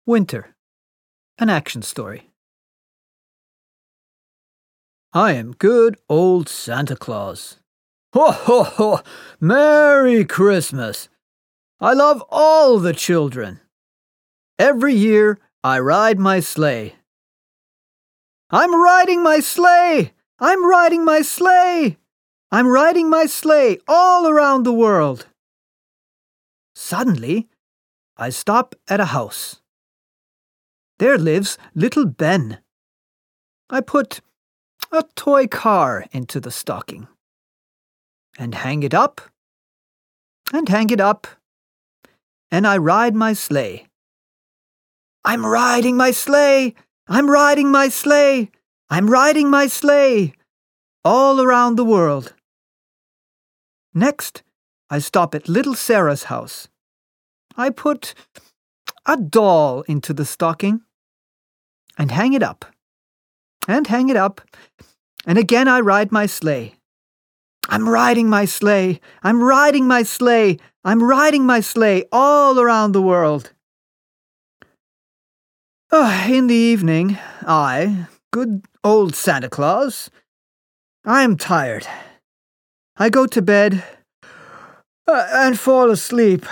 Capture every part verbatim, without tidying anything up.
Winter, an action story. I am good old Santa Claus. Ho, ho, ho! Merry Christmas! I love all the children. Every year I ride my sleigh. I'm riding my sleigh! I'm riding my sleigh! I'm riding my sleigh all around the world. Suddenly, I stop at a house. There lives little Ben. I put a toy car into the stocking and hang it up and hang it up, and I ride my sleigh. I'm riding my sleigh! I'm riding my sleigh! I'm riding my sleigh all around the world. Next, I stop at little Sarah's house. I put a doll into the stocking and hang it up and hang it up, and again I ride my sleigh. I'm riding my sleigh. I'm riding my sleigh. I'm riding my sleigh all around the world. Oh, in the evening, I, good old Santa Claus, I am tired. I go to bed uh, and fall asleep.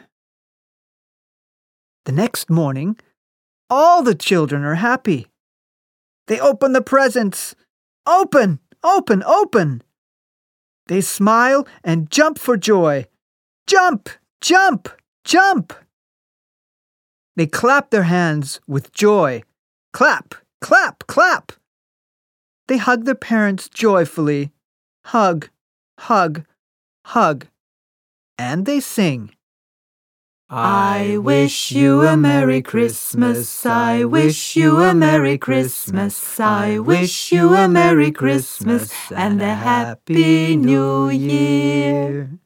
The next morning, all the children are happy. They open the presents. Open, open, open. They smile and jump for joy. Jump, jump, jump. They clap their hands with joy. Clap, clap, clap. They hug their parents joyfully. Hug, hug, hug. And they sing. I wish you a Merry Christmas, I wish you a Merry Christmas, I wish you a Merry Christmas and a Happy New Year.